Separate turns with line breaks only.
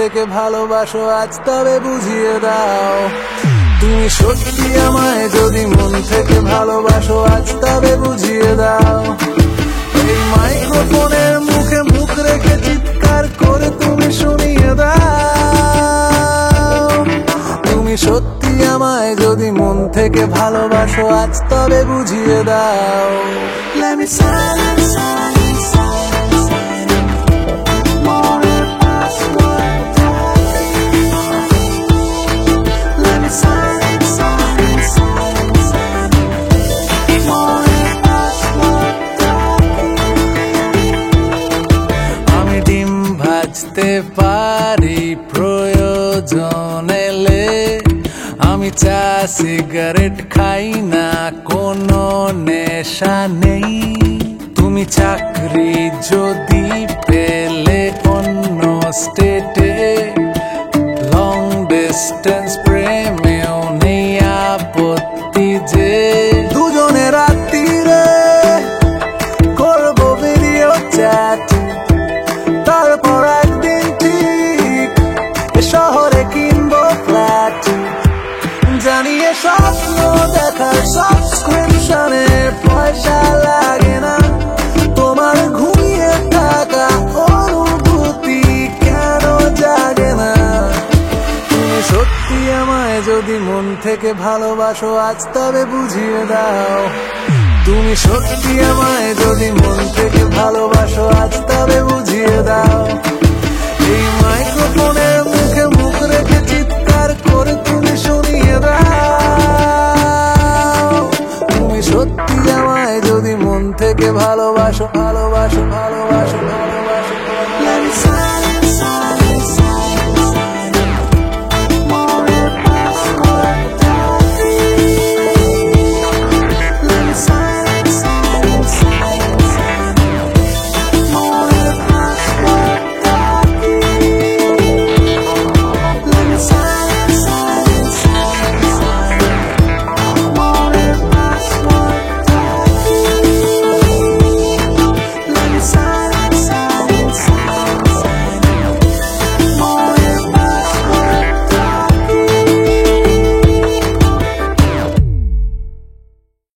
থেকে ভালোবাসো আজ তবে বুঝিয়ে দাও। তুমি সত্যি আমায় যদি মন থেকে ভালোবাসো আজ তবে বুঝিয়ে দাও। এই মাইক্রোফোনের মুখে মুখ রেখে চিৎকার করে তুমি শুনিয়ে দাও। তুমি সত্যি আমায় যদি মন থেকে ভালোবাসো আজ তবে বুঝিয়ে দাও। Let me silence, silence, silence, silence. More password talking. Let me silence, silence, silence, silence. More password talking. আমি ডিম ভাজতে পারি প্রয়োজন এলে, আমি চা সিগারেট খাই না, কোনো নেশা নেই। তুমি চাকরি যদি পেলে অন্য স্টেটে, লং ডিস্টেন্স প্রেমেও নেই আপত্তি যে দুজনে রাত্রিরে করবো ভিডিও চ্যাট, তারপর একদিন ঠিক শহরে কিনবো ফ্ল্যাট। জানিয়ে স্বপ্ন দেখার সাবস্ক্রিপশনে পয়সা লাগে না, তোমার ঘুমিয়ে থাকা অনুভূতি কেন জাগে না? তুমি সত্যি আমায় যদি মন থেকে ভালোবাসো আজ তবে বুঝিয়ে দাও। তুমি সত্যি আমায় যদি মন থেকে ভালোবাসো আজ তবে বুঝিয়ে দাও। এই মাইক্রোফোনের মুখে মুখ রেখে চিৎকার করে তুমি শুনিয়ে দাও। তুমি সত্যি আমায় যদি মন থেকে ভালোবাসো, ভালোবাসো, ভালোবাসো, ভালোবাসো।